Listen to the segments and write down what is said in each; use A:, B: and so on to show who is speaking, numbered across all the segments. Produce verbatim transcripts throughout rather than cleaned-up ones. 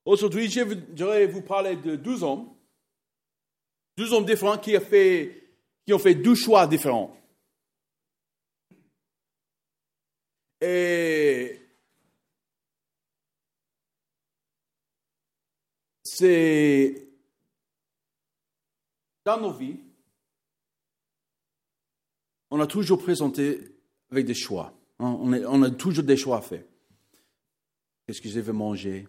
A: Aujourd'hui, je voudrais vous parler de douze hommes, douze hommes différents qui ont fait, qui ont fait douze choix différents. Et c'est dans nos vies, on a toujours présenté avec des choix. Hein? On, est, on a toujours des choix à faire. Qu'est-ce que je vais manger?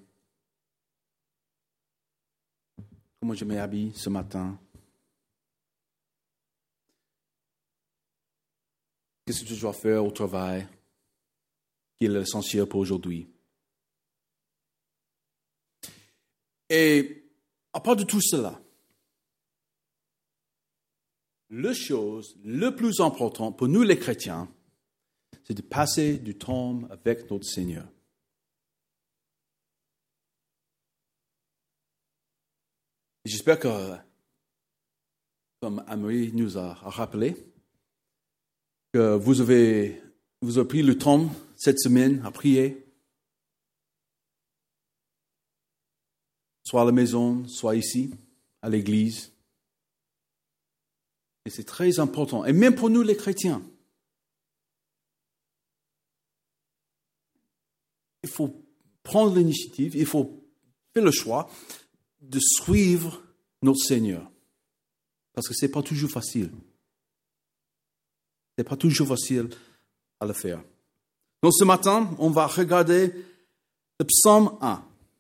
A: Comment je m'habille ce matin? Qu'est-ce que je dois faire au travail? Qui est l'essentiel pour aujourd'hui? Et à part de tout cela, la chose le plus importante pour nous les chrétiens, c'est de passer du temps avec notre Seigneur. Et j'espère que, comme Anne-Marie nous a rappelé, que vous avez, vous avez pris le temps cette semaine à prier, soit à la maison, soit ici, à l'église. Et c'est très important. Et même pour nous les chrétiens, il faut prendre l'initiative, il faut faire le choix de suivre notre Seigneur. Parce que ce n'est pas toujours facile. Ce n'est pas toujours facile à le faire. Donc ce matin, on va regarder le psaume un.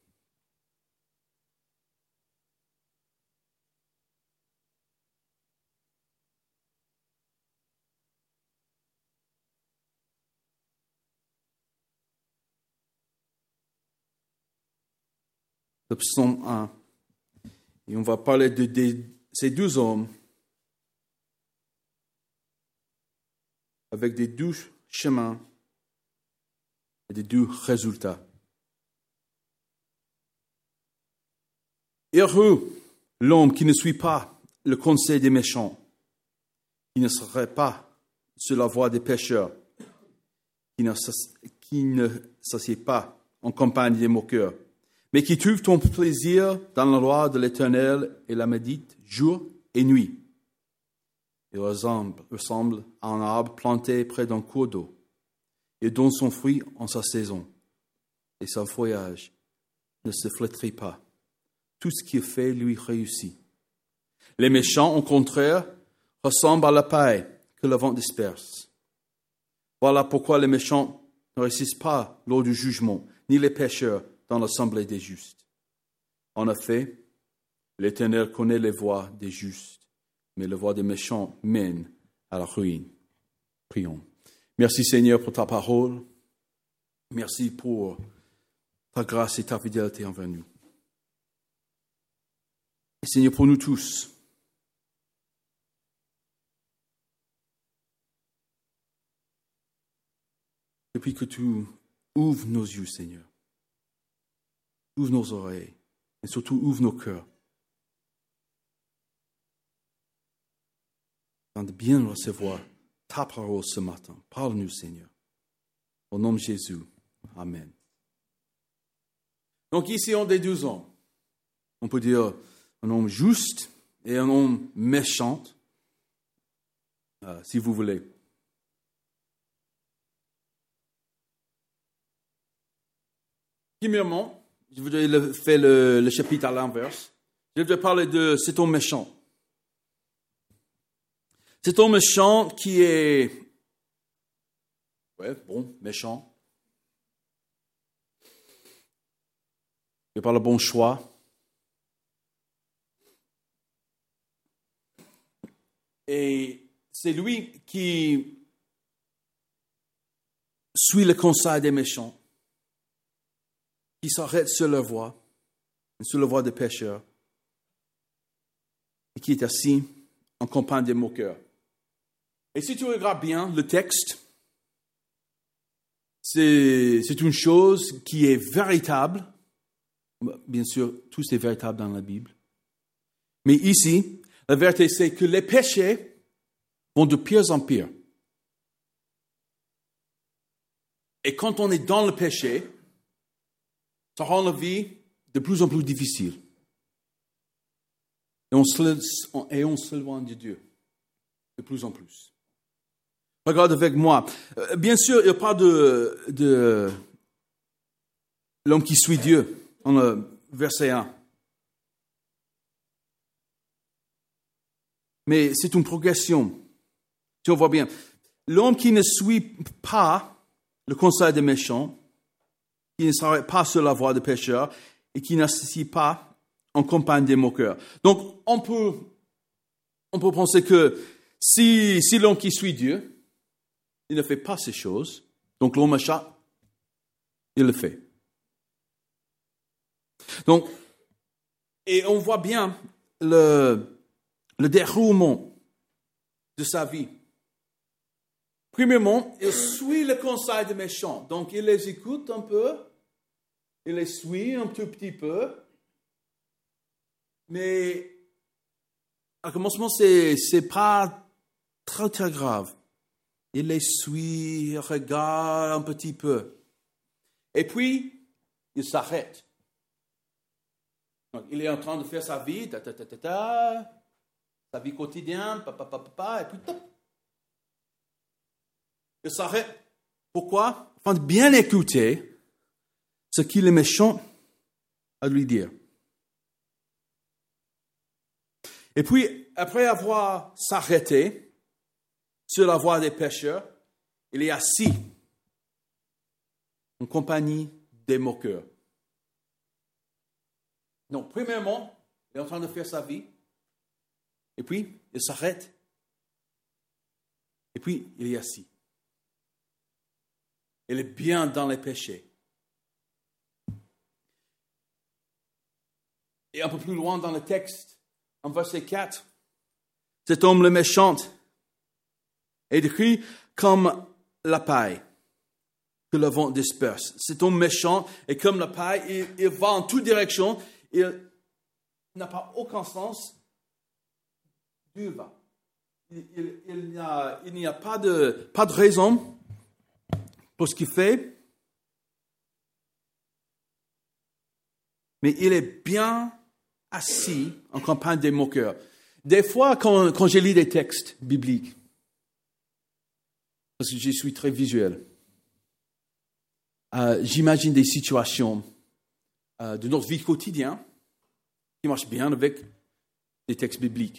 A: Le psaume un. Et on va parler de, de ces douze hommes avec des douze chemins et des douze résultats. Heureux l'homme qui ne suit pas le conseil des méchants, qui ne serait pas sur la voie des pécheurs, qui ne, qui ne s'assied pas en compagnie des moqueurs, mais qui trouve ton plaisir dans la loi de l'Éternel et la médite jour et nuit. Il ressemble, ressemble à un arbre planté près d'un cours d'eau. Il donne son fruit en sa saison, et son feuillage ne se flétrit pas. Tout ce qu'il fait lui réussit. Les méchants, au contraire, ressemblent à la paille que le vent disperse. Voilà pourquoi les méchants ne réussissent pas lors du jugement, ni les pécheurs dans l'assemblée des justes. En effet, l'Éternel connaît les voies des justes, mais les voies des méchants mènent à la ruine. Prions. Merci Seigneur pour ta parole. Merci pour ta grâce et ta fidélité envers nous. Et Seigneur, pour nous tous, depuis que tu ouvres nos yeux, Seigneur, ouvre nos oreilles et surtout ouvre nos cœurs. Afin de bien recevoir ta parole ce matin. Parle-nous, Seigneur. Au nom de Jésus. Amen. Donc ici, on a des douze hommes. On peut dire un homme juste et un homme méchant, euh, si vous voulez. Premièrement, je voudrais le, faire le, le chapitre à l'inverse. Je voudrais parler de cet homme méchant. Cet homme méchant qui est, ouais, bon, méchant. Il n'a pas le bon choix. Et c'est lui qui suit le conseil des méchants, qui s'arrête sur leur voie, sur la voie des pécheurs, et qui est assis en compagnie des moqueurs. Et si tu regardes bien le texte, c'est, c'est une chose qui est véritable. Bien sûr, tout est véritable dans la Bible. Mais ici, la vérité, c'est que les péchés vont de pire en pire. Et quand on est dans le péché, ça rend la vie de plus en plus difficile. Et on se, et on s'éloigne de Dieu de plus en plus. Regarde avec moi. Bien sûr, il n'y a pas de, de l'homme qui suit Dieu, dans le verset un. Mais c'est une progression. Tu vois bien. L'homme qui ne suit pas le conseil des méchants, qui ne s'arrête pas sur la voie des pécheurs et qui n'associe pas en compagnie des moqueurs. Donc, on peut, on peut penser que si, si l'homme qui suit Dieu, il ne fait pas ces choses, donc l'homme méchant, il le fait. Donc, et on voit bien le, le déroulement de sa vie. Premièrement, il suit le conseil des méchants. Donc, il les écoute un peu, il les suit un tout petit peu, mais à commencement, c'est, c'est pas très, très grave. Il les suit, il regarde un petit peu. Et puis, il s'arrête. Donc, il est en train de faire sa vie, ta, ta, ta, ta, ta, sa vie quotidienne, papa, papa, papa, et puis, top. Il s'arrête. Pourquoi? Afin de bien écouter ce qu'il est méchant à lui dire. Et puis, après avoir s'arrêté sur la voie des pécheurs, il est assis en compagnie des moqueurs. Donc, premièrement, il est en train de faire sa vie. Et puis, il s'arrête. Et puis, il est assis. Il est bien dans les péchés. Et un peu plus loin dans le texte, en verset quatre, cet homme le méchant est décrit comme la paille que le vent disperse. Cet homme méchant est comme la paille, il, il va en toutes directions, il n'a pas aucun sens d'où il va. Il, il, il, n'y a, il n'y a pas de, pas de raison pour ce qu'il fait, mais il est bien assis en compagnie des moqueurs. Des fois, quand, quand je lis des textes bibliques, parce que je suis très visuel, euh, j'imagine des situations euh, de notre vie quotidienne qui marchent bien avec des textes bibliques.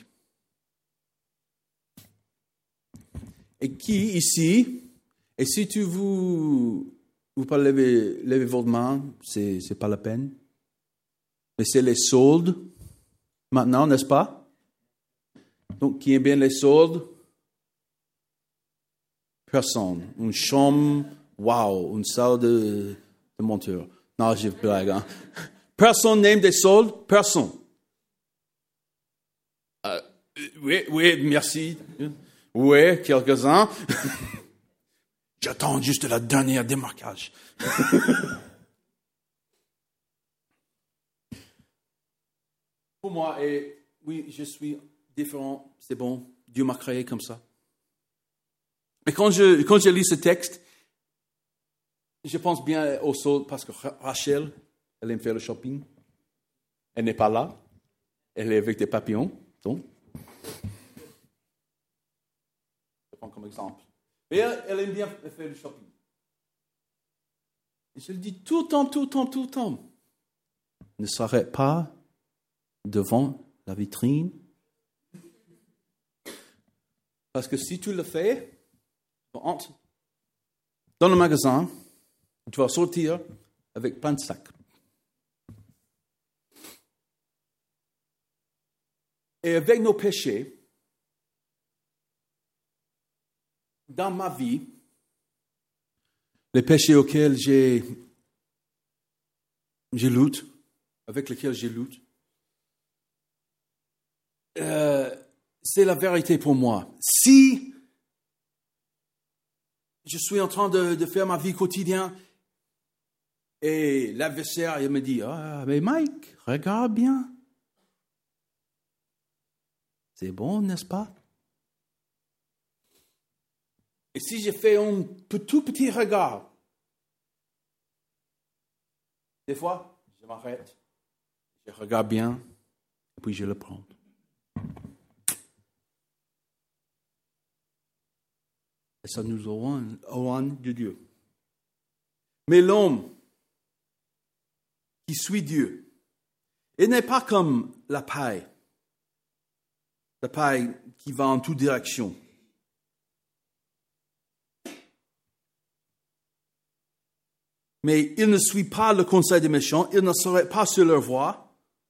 A: Et qui, ici, et si tu vous, vous pas lever, lever votre main, c'est, c'est pas la peine. Mais c'est les soldes, maintenant, n'est-ce pas? Donc, qui aime bien les soldes? Personne. Une chambre, wow, une salle de, de monture. Non, j'ai blague. Hein? Personne n'aime des soldes? Personne. Euh, oui, oui, merci. Oui, quelques-uns. J'attends juste la dernière démarquage. Pour moi, et oui, je suis différent, c'est bon, Dieu m'a créé comme ça. Mais quand je, quand je lis ce texte, je pense bien au sol parce que Rachel, elle aime faire le shopping. Elle n'est pas là. Elle est avec des papillons. Donc, je prends comme exemple. Mais elle, elle aime bien faire le shopping. Et je le dis tout le temps, tout le temps, tout le temps. Ne s'arrête pas devant la vitrine. Parce que si tu le fais, entre dans le magasin, tu vas sortir avec plein de sacs. Et avec nos péchés, dans ma vie, les péchés auxquels j'ai, j'ai lutte, avec lesquels j'ai lutte, euh, c'est la vérité pour moi. Si je suis en train de, de faire ma vie quotidienne et l'adversaire il me dit « Ah, mais Mike, regarde bien. » C'est bon, n'est-ce pas? Et si je fais un tout petit regard, des fois, je m'arrête Je regarde bien, et puis je le prends. Et ça nous éloigne de Dieu. Mais l'homme qui suit Dieu, il n'est pas comme la paille. La paille qui va en toutes directions. Mais il ne suit pas le conseil des méchants, il ne serait pas sur leur voie,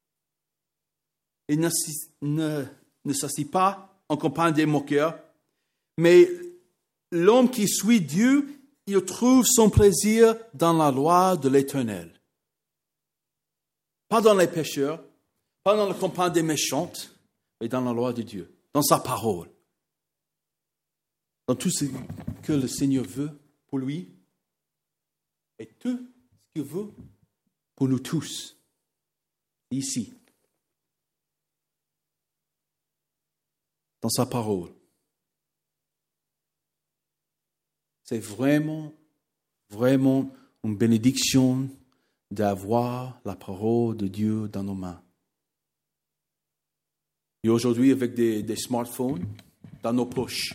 A: il ne, ne, ne s'assied pas en compagnie des moqueurs, mais l'homme qui suit Dieu, il trouve son plaisir dans la loi de l'Éternel. Pas dans les pécheurs, pas dans la compagnie des méchants, mais dans la loi de Dieu, dans sa parole, dans tout ce que le Seigneur veut pour lui, et tout ce qu'il veut pour nous tous, ici, dans sa parole. C'est vraiment, vraiment une bénédiction d'avoir la parole de Dieu dans nos mains. Et aujourd'hui, avec des, des smartphones dans nos poches,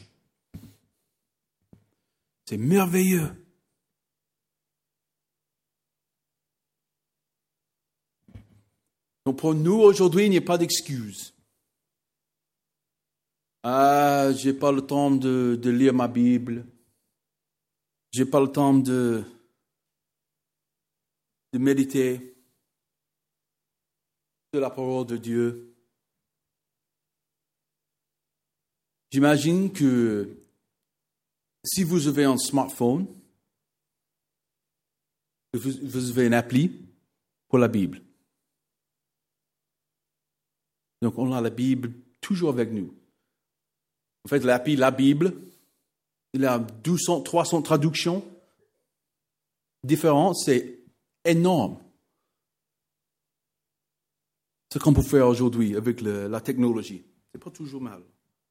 A: c'est merveilleux. Donc pour nous, aujourd'hui, il n'y a pas d'excuse. Ah, j'ai pas le temps de, de lire ma Bible. J'ai pas le temps de, de méditer de la parole de Dieu. J'imagine que si vous avez un smartphone, vous, vous avez une appli pour la Bible. Donc on a la Bible toujours avec nous. En fait, l'appli La Bible, il a deux cents, trois cents traductions différentes. C'est énorme. Ce qu'on peut faire aujourd'hui avec le, la technologie. C'est pas toujours mal.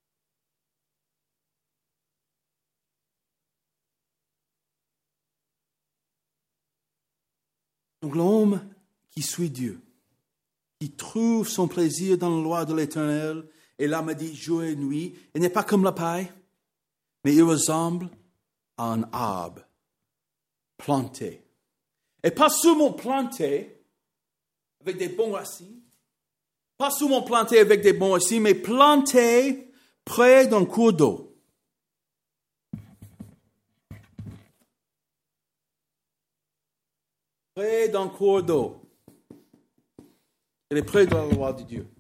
A: Donc l'homme qui suit Dieu, qui trouve son plaisir dans la loi de l'Éternel, et là me dit jour et nuit, il n'est pas comme la paille, mais il ressemble à un arbre planté. Et pas seulement planté avec des bons racines, pas seulement planté avec des bons racines, mais planté près d'un cours d'eau. Près d'un cours d'eau. Il est près de la loi de Dieu.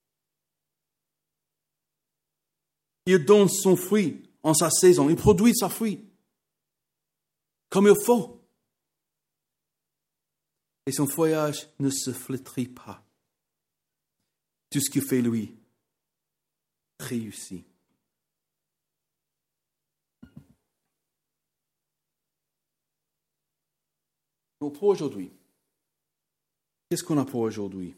A: Il donne son fruit en sa saison. Il produit sa fruit comme il faut. Et son feuillage ne se flétrit pas. Tout ce qu'il fait, lui, réussit. Donc pour aujourd'hui, qu'est-ce qu'on a pour aujourd'hui?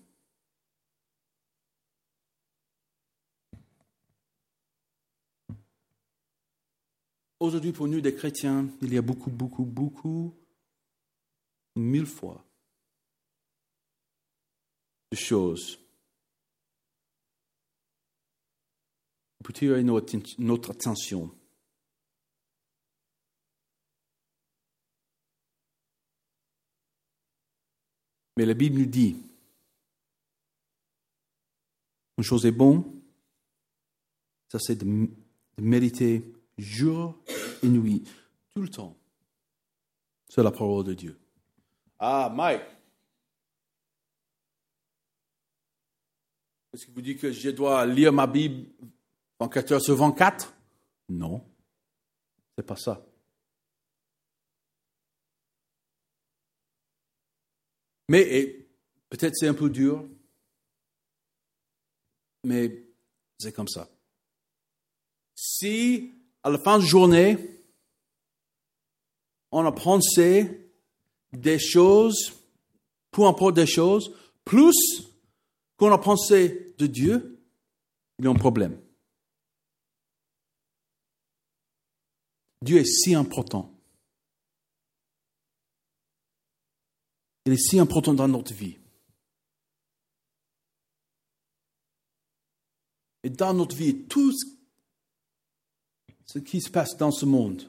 A: Aujourd'hui, pour nous, des chrétiens, il y a beaucoup, beaucoup, beaucoup, mille fois, de choses pour tirer notre, notre attention. Mais la Bible nous dit, une chose est bonne, ça c'est de, de méditer jour et nuit, tout le temps, sur la parole de Dieu. Ah, Mike, est-ce que vous dites que je dois lire ma Bible vingt-quatre heures sur vingt-quatre? Non, c'est pas ça. Mais et, peut-être c'est un peu dur, mais c'est comme ça. Si à la fin de journée, on a pensé des choses, peu importe des choses, plus qu'on a pensé de Dieu, il y a un problème. Dieu est si important. Il est si important dans notre vie. et dans notre vie, tout ce qui se passe dans ce monde,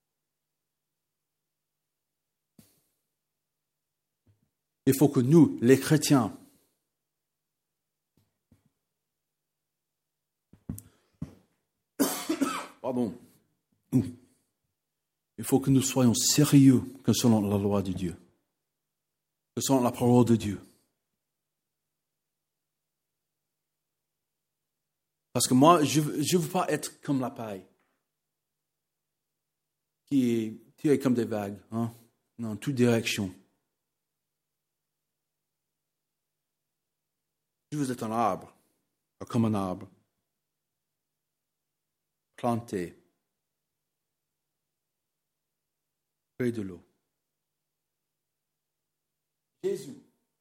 A: il faut que nous, les chrétiens, pardon, il faut que nous soyons sérieux concernant la loi de Dieu, concernant la parole de Dieu. Parce que moi, je ne veux pas être comme la paille, qui est tirée comme des vagues, hein, dans toutes directions. Je veux être un arbre, comme un arbre, planté près de l'eau. Jésus,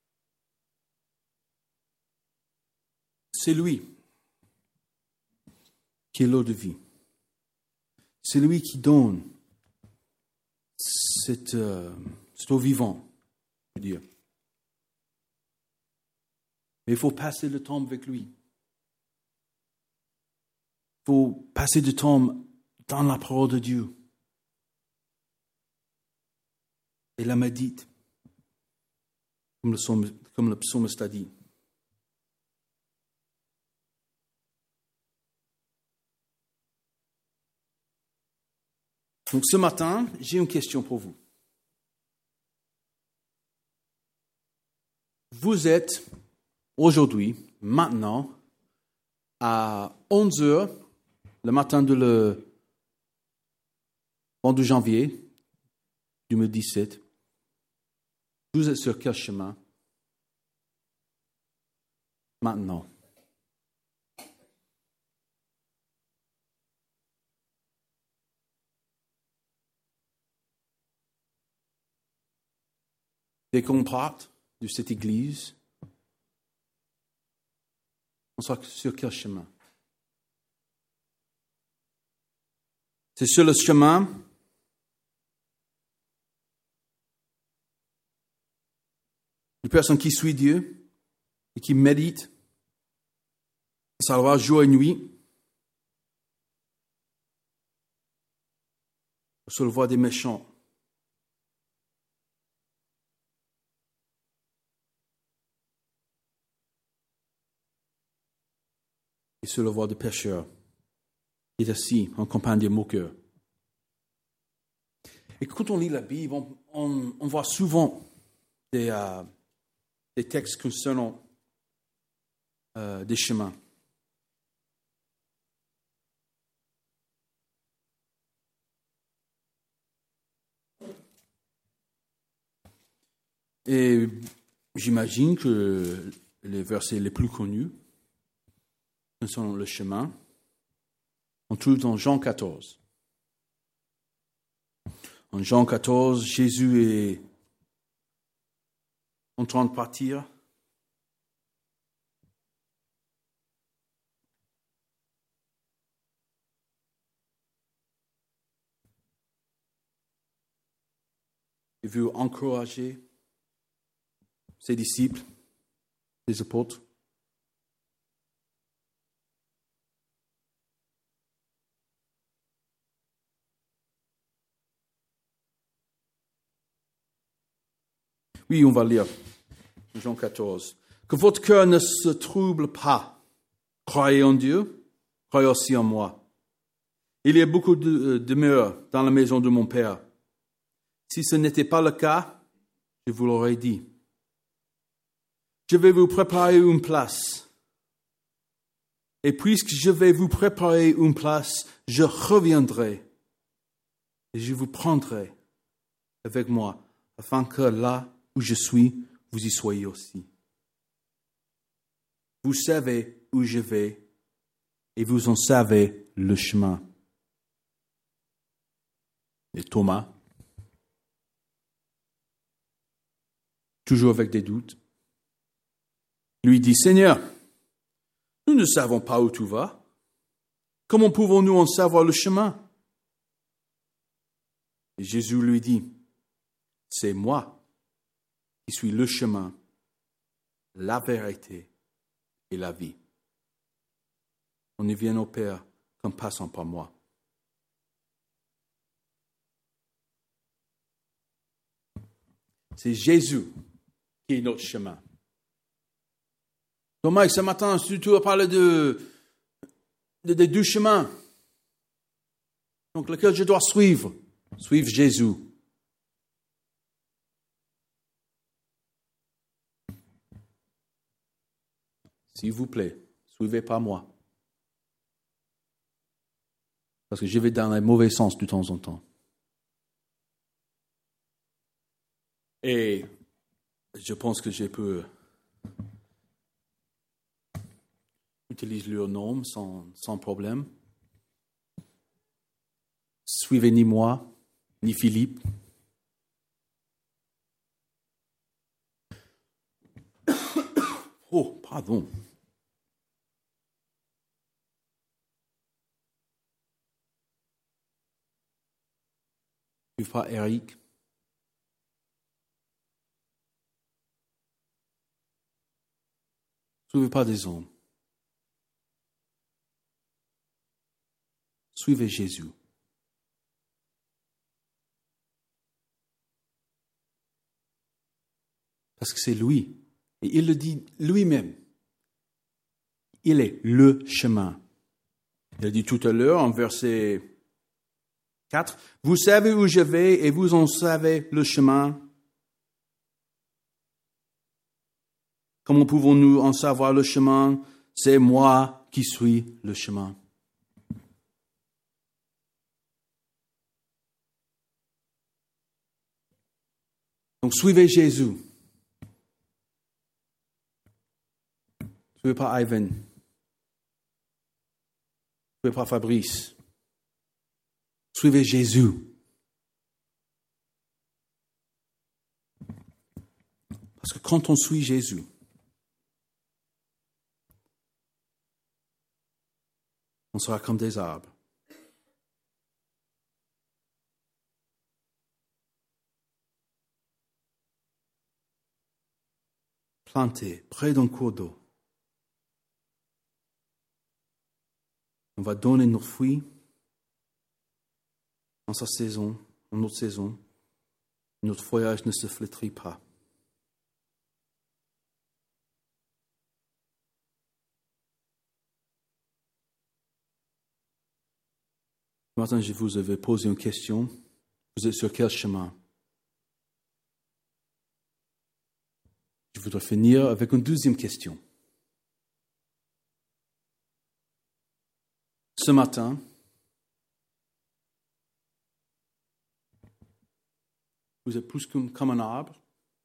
A: c'est lui qui est l'eau de vie. C'est lui qui donne cette, euh, cette eau vivante, je veux dire. Mais il faut passer le temps avec lui. Il faut passer du temps dans la parole de Dieu. Et la médite, comme le psaume, comme le psalmiste a dit. Donc ce matin, j'ai une question pour vous. Vous êtes aujourd'hui, maintenant, à onze heures, le matin de le vingt-deux janvier deux mille dix-sept. Vous êtes sur quel chemin? Maintenant. Dès qu'on parte de cette église, on sera sur quel chemin? C'est sur le chemin de personne qui suit Dieu et qui médite sa loi jour et nuit, sur le voie des méchants. Et sur le voie des pécheurs, qui est assis en compagnie des moqueurs. Et quand on lit la Bible, on, on, on voit souvent des, euh, des textes concernant euh, des chemins. Et j'imagine que les versets les plus connus concernant le chemin, on trouve dans Jean quatorze. En Jean quatorze, Jésus est en train de partir. Il veut encourager ses disciples, ses apôtres. Oui, on va lire Jean quatorze. Que votre cœur ne se trouble pas. Croyez en Dieu, croyez aussi en moi. Il y a beaucoup de demeures dans la maison de mon Père. Si ce n'était pas le cas, je vous l'aurais dit. Je vais vous préparer une place. Et puisque je vais vous préparer une place, je reviendrai et je vous prendrai avec moi, afin que là où je suis, vous y soyez aussi. Vous savez où je vais et vous en savez le chemin. Et Thomas, toujours avec des doutes, lui dit, Seigneur, nous ne savons pas où tu vas. Comment pouvons-nous en savoir le chemin? Et Jésus lui dit, c'est moi qui suis le chemin, la vérité et la vie. qu'on ne vienne au Père qu'en passant par moi. C'est Jésus qui est notre chemin. Donc Mike, ce matin, tu as parlé de, de, de deux chemins. Donc lequel je dois suivre? Suivre Jésus. S'il vous plaît, suivez pas moi. Parce que je vais dans le mauvais sens de temps en temps. Et je pense que je peux utiliser leur nom sans, sans problème. Suivez ni moi, ni Philippe. Oh, pardon. Suivez pas Eric. Suivez pas des hommes. Suivez Jésus. Parce que c'est lui. Et il le dit lui-même. Il est le chemin. Il a dit tout à l'heure en verset quatre, « Vous savez où je vais et vous en savez le chemin. » Comment pouvons-nous en savoir le chemin? C'est moi qui suis le chemin. Donc suivez Jésus. Suivez pas Ivan. Suivez pas Fabrice. Suivez Jésus. Parce que quand on suit Jésus, on sera comme des arbres. Plantés près d'un cours d'eau. On va donner nos fruits en sa saison, en notre saison. Notre feuillage ne se flétrit pas. Maintenant, je vous avais posé une question. Vous êtes sur quel chemin? Je voudrais finir avec une deuxième question. Ce matin, vous êtes plus comme, comme un arbre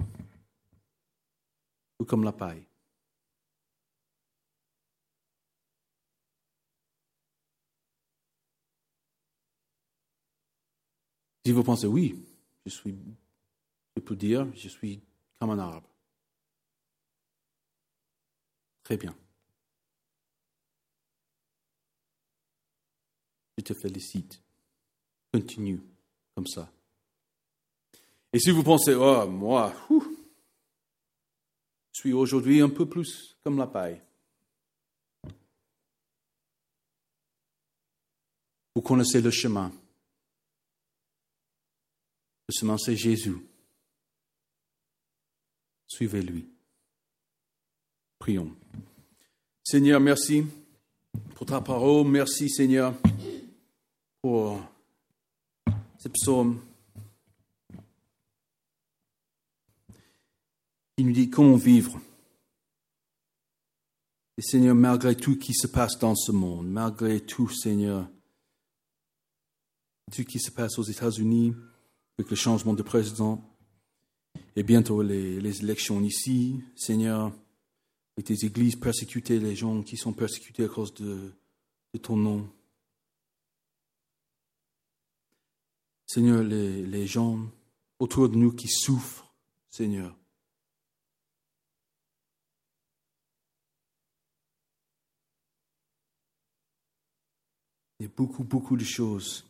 A: ou comme la paille? Si vous pensez, oui, je suis, je peux dire, je suis comme un arbre. Très bien. Je te félicite. Continue comme ça. Et si vous pensez, oh, moi, ouh, je suis aujourd'hui un peu plus comme la paille. Vous connaissez le chemin. Le chemin, c'est Jésus. Suivez-lui. Prions. Seigneur, merci pour ta parole. Merci, Seigneur, pour ce psaume qui nous dit comment vivre. Et Seigneur, malgré tout ce qui se passe dans ce monde, malgré tout, Seigneur, tout ce qui se passe aux États-Unis, avec le changement de président, et bientôt les, les élections ici, Seigneur, avec tes églises persécutées, les gens qui sont persécutés à cause de, de ton nom. Seigneur, les, les gens autour de nous qui souffrent, Seigneur. Il y a beaucoup, beaucoup de choses.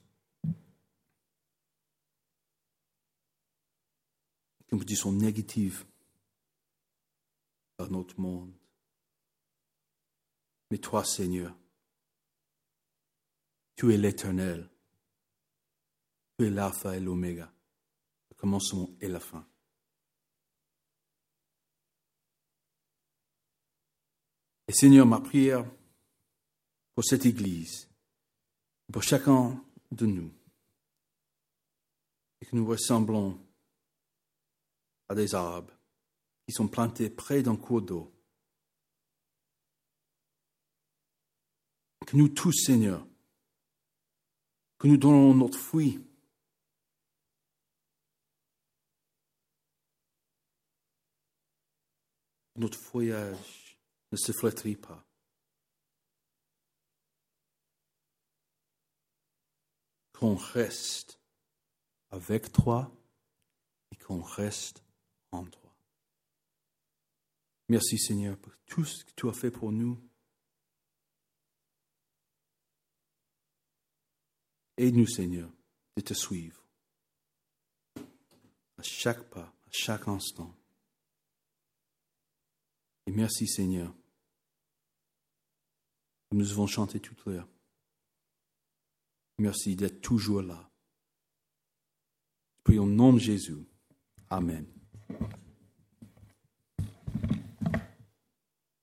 A: Comme je dis, sont négatives dans notre monde. Mais toi, Seigneur, Tu es l'Éternel. Tu es l'alpha et l'oméga, le commencement et la fin. Et Seigneur, ma prière pour cette Église, pour chacun de nous, et que nous ressemblons à des arbres qui sont plantés près d'un cours d'eau. Que nous tous, Seigneur, que nous donnons notre fruit, notre feuillage ne se flétrit pas. Qu'on reste avec toi et qu'on reste en toi. Merci Seigneur pour tout ce que tu as fait pour nous. Aide-nous Seigneur de te suivre à chaque pas, à chaque instant. Et merci Seigneur. Nous avons chanté tout à l'heure. Merci d'être toujours là. Prions au nom de Jésus. Amen.